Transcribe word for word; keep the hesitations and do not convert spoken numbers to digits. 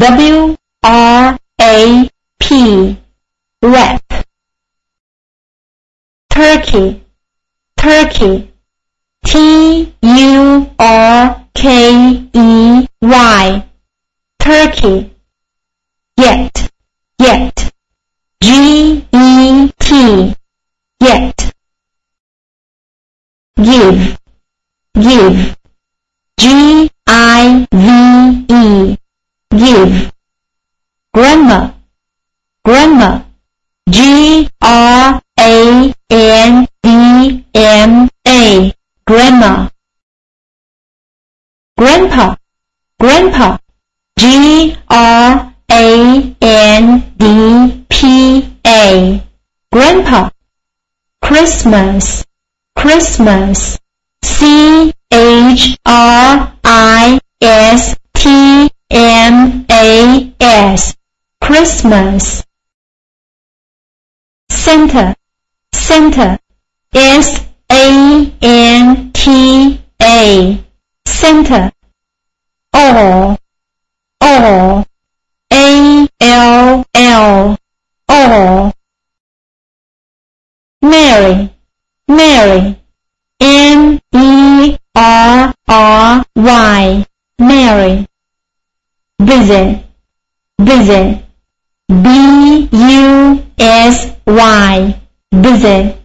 W R A P, wrap. Turkey, turkey, T U R K E Y, turkey. Get, get, G E T, get. Give, give, G I V E, give. Grandma, grandma, G R A N D M A, grandma. Grandpa, grandpa, G R A N D P A, grandpa. Christmas, Christmas, C H R I S T M A S, Christmas. Santa, Santa, S A N T A, Santa. All, all, A L L, all. Mary, Mary, M E R R Y, Mary. Visit, visit, B U S Y, visit.